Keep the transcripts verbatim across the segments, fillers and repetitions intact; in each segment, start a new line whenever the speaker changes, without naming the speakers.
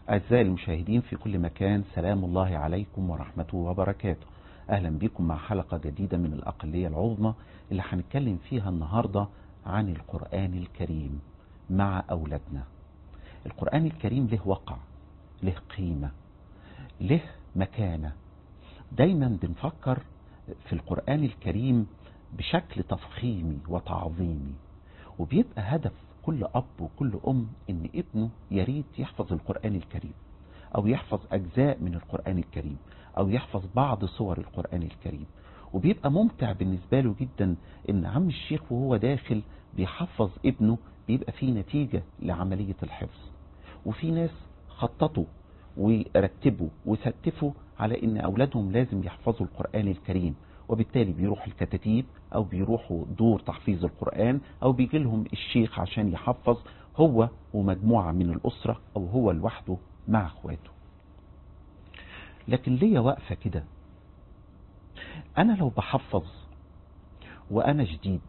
أعزائي المشاهدين في كل مكان، سلام الله عليكم ورحمته وبركاته. أهلا بكم مع حلقة جديدة من الأقلية العظمى اللي هنتكلم فيها النهاردة عن القرآن الكريم مع أولادنا. القرآن الكريم له وقع، له قيمة، له مكانة. دايما بنفكر في القرآن الكريم بشكل تفخيمي وتعظيمي، وبيبقى هدف كل أب وكل أم إن ابنه يريد يحفظ القرآن الكريم، أو يحفظ أجزاء من القرآن الكريم، أو يحفظ بعض صور القرآن الكريم. وبيبقى ممتع بالنسبة له جدا إن عم الشيخ وهو داخل بيحفظ ابنه بيبقى فيه نتيجة لعملية الحفظ. وفي ناس خططوا ورتبوا وستفوا على إن أولادهم لازم يحفظوا القرآن الكريم، وبالتالي بيروحوا الكتاتيب أو بيروحوا دور تحفيظ القرآن، أو بيجي لهم الشيخ عشان يحفظ هو ومجموعة من الأسرة، أو هو لوحده مع أخواته. لكن ليا وقفة كده، أنا لو بحفظ وأنا جديد،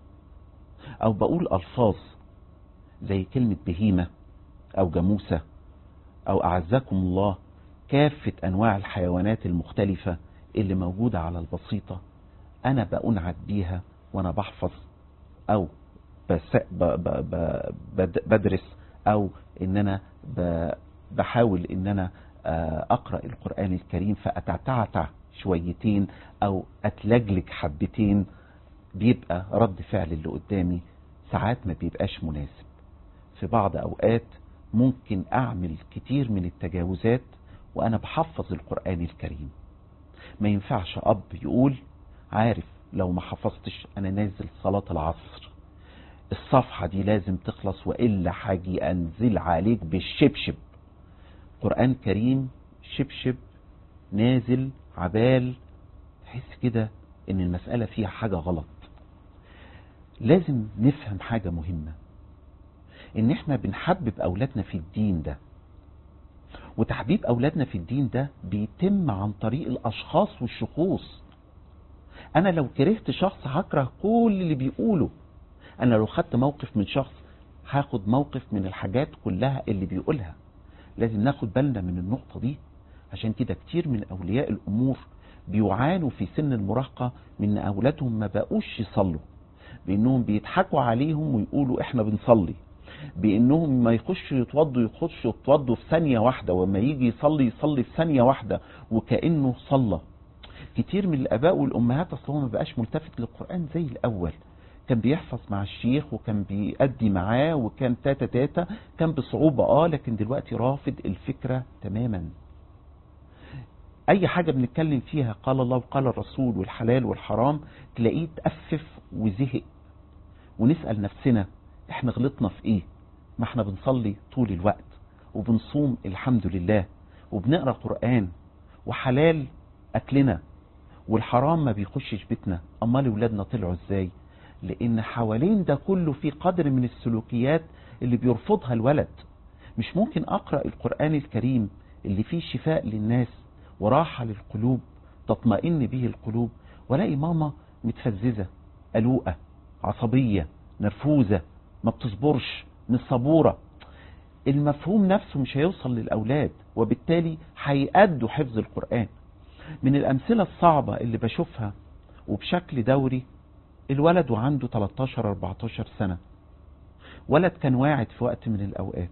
أو بقول ألفاظ زي كلمة بهيمة أو جاموسة أو أعزكم الله كافة أنواع الحيوانات المختلفة اللي موجودة على البسيطة، أنا بأنعت بيها وأنا بحفظ، أو بس ب ب ب بدرس، أو إن أنا بحاول إن أنا أقرأ القرآن الكريم فأتعتعتع شويتين أو أتلجلج حبتين، بيبقى رد فعل اللي قدامي ساعات ما بيبقاش مناسب. في بعض أوقات ممكن أعمل كتير من التجاوزات وأنا بحفظ القرآن الكريم. ما ينفعش أب يقول عارف لو ما حفظتش أنا نازل صلاة العصر، الصفحة دي لازم تخلص وإلا حاجي أنزل عليك بالشبشب. قرآن كريم شبشب نازل عبال، تحس كده إن المسألة فيها حاجة غلط. لازم نفهم حاجة مهمة، إن إحنا بنحبب أولادنا في الدين ده، وتحبيب أولادنا في الدين ده بيتم عن طريق الأشخاص والشخوص. أنا لو كرهت شخص هكره كل اللي بيقوله، أنا لو خدت موقف من شخص هاخد موقف من الحاجات كلها اللي بيقولها. لازم ناخد بالنا من النقطة دي. عشان كده كتير من أولياء الأمور بيعانوا في سن المراهقة من أولادهم ما بقوش يصلوا، بأنهم بيضحكوا عليهم ويقولوا إحنا بنصلي، بأنهم ما يخشوا يتوضوا يخشوا يتوضوا في ثانية واحدة، وما يجي يصلي يصلي في ثانية واحدة وكأنه صلى. كتير من الآباء والأمهات أصلا ما بقاش ملتفت للقرآن زي الأول، كان بيحفظ مع الشيخ وكان بيأدي معاه وكان تاتا تاتا، كان بصعوبة اه لكن دلوقتي رافض الفكرة تماما. أي حاجة بنتكلم فيها قال الله وقال الرسول والحلال والحرام تلاقيه تأفف وزهق. ونسأل نفسنا احنا غلطنا في ايه؟ ما احنا بنصلي طول الوقت وبنصوم الحمد لله وبنقرأ قرآن وحلال أكلنا، والحرام ما بيخشش بيتنا. أمال ولادنا طلعوا ازاي؟ لأن حوالين ده كله في قدر من السلوكيات اللي بيرفضها الولد. مش ممكن أقرأ القرآن الكريم اللي فيه شفاء للناس وراحة للقلوب تطمئن به القلوب، ولاقي ماما متفززة قلوقة عصبية نرفوزة ما بتصبرش مش صبورة. المفهوم نفسه مش هيوصل للأولاد، وبالتالي هيأدوا حفظ القرآن. من الأمثلة الصعبة اللي بشوفها وبشكل دوري، الولد وعنده تلتاشر اربعتاشر سنة، ولد كان واعد في وقت من الأوقات،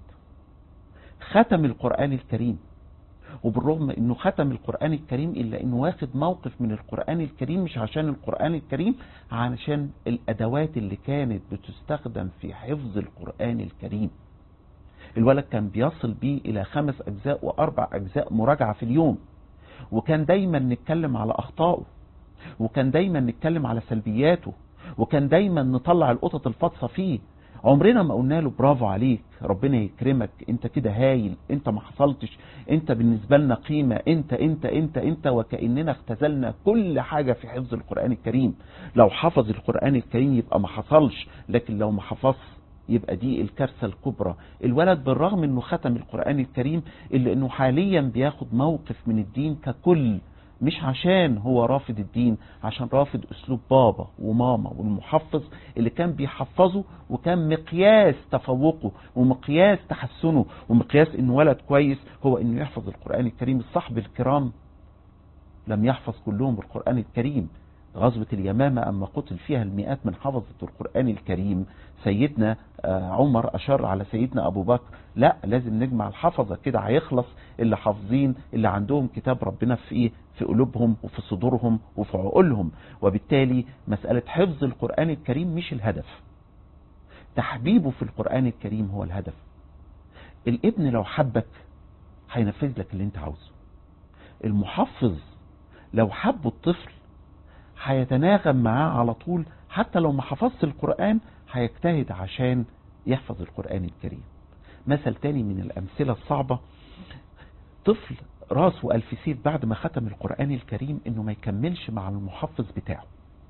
ختم القرآن الكريم، وبالرغم انه ختم القرآن الكريم الا انه واخد موقف من القرآن الكريم مش عشان القرآن الكريم، علشان الادوات اللي كانت بتستخدم في حفظ القرآن الكريم. الولد كان بيصل بيه الى خمس اجزاء واربع اجزاء مراجعة في اليوم، وكان دايما نتكلم على اخطائه، وكان دايما نتكلم على سلبياته، وكان دايما نطلع القطط الفاطسة فيه. عمرنا ما قلنا له برافو عليك ربنا يكرمك انت كده هايل، انت ما حصلتش، انت بالنسبة لنا قيمة، انت انت انت انت وكأننا اختزلنا كل حاجة في حفظ القرآن الكريم. لو حفظ القرآن الكريم يبقى ما حصلش، لكن لو ما حفظ يبقى دي الكارثة الكبرى. الولد بالرغم انه ختم القرآن الكريم الا انه حاليا بياخد موقف من الدين ككل، مش عشان هو رافض الدين، عشان رافض اسلوب بابا وماما والمحفظ اللي كان بيحفظه، وكان مقياس تفوقه ومقياس تحسنه ومقياس انه ولد كويس هو انه يحفظ القرآن الكريم. الصحب الكرام لم يحفظ كلهم القرآن الكريم. غزوة اليمامة أما قتل فيها المئات من حفظة القرآن الكريم، سيدنا عمر أشار على سيدنا أبو بكر، لا لازم نجمع الحفظة كده هيخلص اللي حافظين، اللي عندهم كتاب ربنا في إيه؟ في قلوبهم وفي صدورهم وفي عقولهم. وبالتالي مسألة حفظ القرآن الكريم مش الهدف، تحبيبه في القرآن الكريم هو الهدف. الابن لو حبك هينفذ لك اللي انت عاوزه. المحفظ لو حب الطفل هيتناغم معاه على طول، حتى لو ما حفظش القرآن هيجتهد عشان يحفظ القرآن الكريم. مثل تاني من الأمثلة الصعبة، طفل راسه ألف سيف بعد ما ختم القرآن الكريم انه ما يكملش مع المحفظ بتاعه.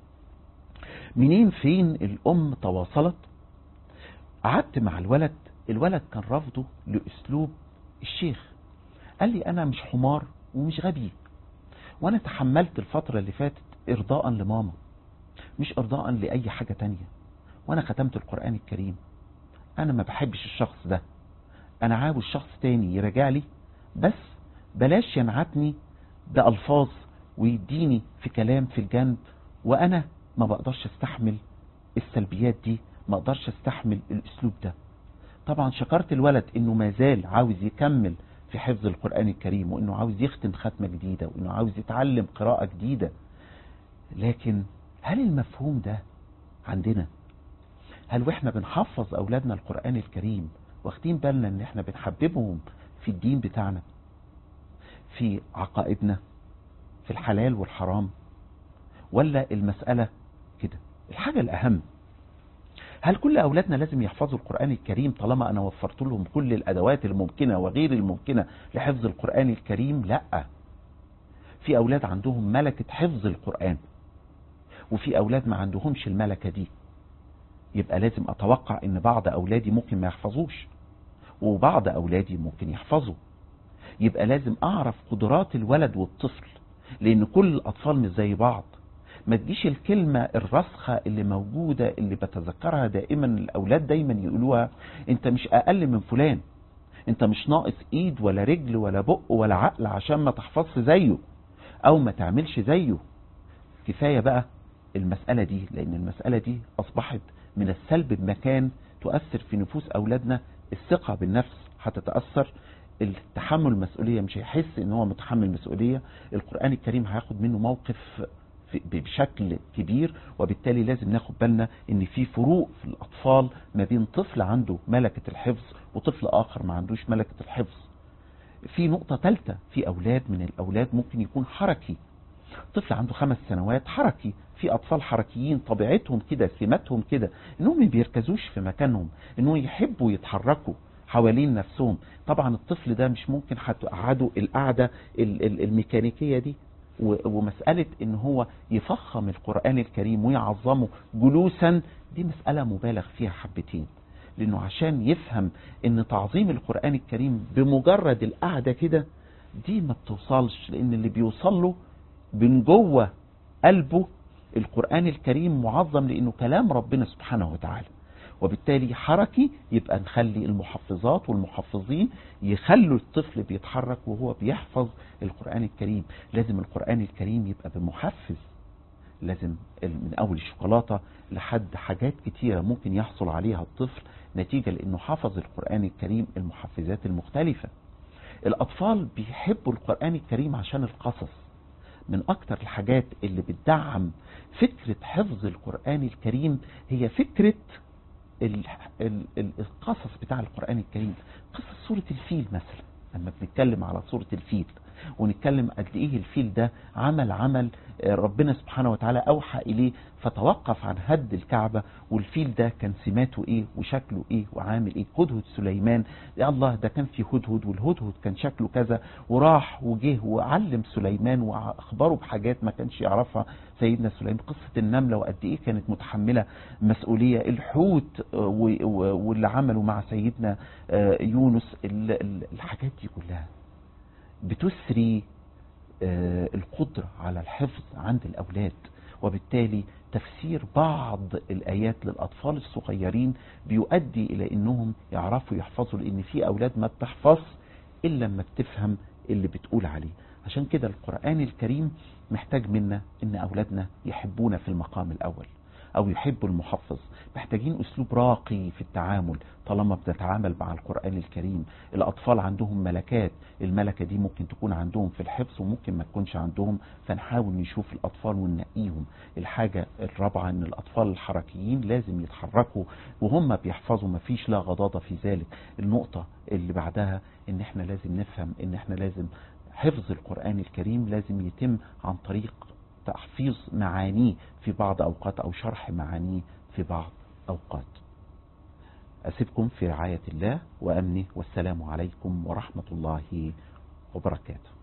منين فين الأم تواصلت، قعدت مع الولد، الولد كان رافضه لأسلوب الشيخ، قال لي أنا مش حمار ومش غبي، وأنا تحملت الفترة اللي فاتت إرضاء لماما مش إرضاء لأي حاجة تانية، وأنا ختمت القرآن الكريم، أنا ما بحبش الشخص ده، أنا عاوز شخص تاني يرجع لي، بس بلاش ينعتني بألفاظ ويديني في كلام في الجنب، وأنا ما بقدرش استحمل السلبيات دي، ما اقدرش استحمل الأسلوب ده. طبعا شكرت الولد انه ما زال عاوز يكمل في حفظ القرآن الكريم، وانه عاوز يختم ختمة جديدة، وانه عاوز يتعلم قراءة جديدة. لكن هل المفهوم ده عندنا؟ هل واحنا بنحفظ اولادنا القرآن الكريم واخدين بالنا ان احنا بنحببهم في الدين بتاعنا، في عقائدنا، في الحلال والحرام، ولا المسألة كده؟ الحاجة الأهم، هل كل أولادنا لازم يحفظوا القرآن الكريم طالما أنا وفرت لهم كل الأدوات الممكنة وغير الممكنة لحفظ القرآن الكريم؟ لا، في أولاد عندهم ملكة حفظ القرآن، وفي أولاد ما عندهمش الملكة دي. يبقى لازم أتوقع أن بعض أولادي ممكن ما يحفظوش، وبعض أولادي ممكن يحفظوا. يبقى لازم أعرف قدرات الولد والطفل، لأن كل الأطفال مش زي بعض. ما تجيش الكلمة الرسخة اللي موجودة اللي بتذكرها دائما الأولاد دايما يقولوها، انت مش أقل من فلان، انت مش ناقص ايد ولا رجل ولا بق ولا عقل عشان ما تحفظش زيه او ما تعملش زيه. كفاية بقى المسألة دي، لأن المسألة دي أصبحت من السلب بمكان تؤثر في نفوس أولادنا. الثقة بالنفس هتتأثر، التحمل المسؤولية مش هيحس ان هو متحمل مسؤولية، القرآن الكريم هياخد منه موقف بشكل كبير. وبالتالي لازم ناخد بالنا ان في فروق في الاطفال ما بين طفل عنده ملكة الحفظ وطفل اخر ما عندوش ملكة الحفظ. في نقطة ثالثة، في اولاد من الاولاد ممكن يكون حركي، طفل عنده خمس سنوات حركي. في اطفال حركيين طبيعتهم كده، سماتهم كده، انهم ما بيركزوش في مكانهم، انهم يحبوا يتحركوا حوالين نفسهم. طبعا الطفل ده مش ممكن هتقعده القعدة الميكانيكية دي. ومسألة ان هو يفخم القرآن الكريم ويعظمه جلوسا، دي مسألة مبالغ فيها حبتين، لانه عشان يفهم ان تعظيم القرآن الكريم بمجرد القعدة كده دي ما بتوصلش، لان اللي بيوصل له من جوه قلبه القرآن الكريم معظم لانه كلام ربنا سبحانه وتعالى. وبالتالي حركي، يبقى نخلي المحفظات والمحفظين يخلوا الطفل بيتحرك وهو بيحفظ القرآن الكريم. لازم القرآن الكريم يبقى بمحفز، لازم من اول الشوكولاتة لحد حاجات كتيرة ممكن يحصل عليها الطفل نتيجة لانه حفظ القرآن الكريم، المحفزات المختلفة. الاطفال بيحبوا القرآن الكريم عشان القصص. من اكتر الحاجات اللي بتدعم فكرة حفظ القرآن الكريم هي فكرة القصص بتاع القرآن الكريم. قصة سورة الفيل مثلا، لما بنتكلم على سورة الفيل ونتكلم قد ايه الفيل ده عمل عمل ربنا سبحانه وتعالى اوحى اليه، فتوقف عن هد الكعبة، والفيل ده كان سماته ايه وشكله ايه وعامل ايه. هدهد سليمان، يا الله ده كان في هدهد، والهدهد كان شكله كذا، وراح وجه وعلم سليمان واخبره بحاجات ما كانش يعرفها سيدنا سليمان. قصة النملة وقد ايه كانت متحملة مسؤولية. الحوت واللي عمله مع آه القدرة على الحفظ عند الأولاد، وبالتالي تفسير بعض الآيات للأطفال الصغيرين بيؤدي إلى أنهم يعرفوا يحفظوا، لأن في أولاد ما بتحفظ إلا لما بتفهم اللي بتقول عليه. عشان كده القرآن الكريم محتاج منا أن أولادنا يحبونا في المقام الأول، أو يحبوا المحفظ. محتاجين أسلوب راقي في التعامل طالما بنتعامل مع القرآن الكريم. الأطفال عندهم ملكات، الملكة دي ممكن تكون عندهم في الحفظ وممكن ما تكونش عندهم، فنحاول نشوف الأطفال وننقيهم. الحاجة الرابعة أن الأطفال الحركيين لازم يتحركوا وهم بيحفظوا، مفيش لا غضاضة في ذلك. النقطة اللي بعدها أن احنا لازم نفهم أن احنا لازم حفظ القرآن الكريم لازم يتم عن طريق تحفيظ معانيه في بعض أوقات أو شرح معانيه في بعض أوقات. أسيبكم في رعاية الله وأمنه، والسلام عليكم ورحمة الله وبركاته.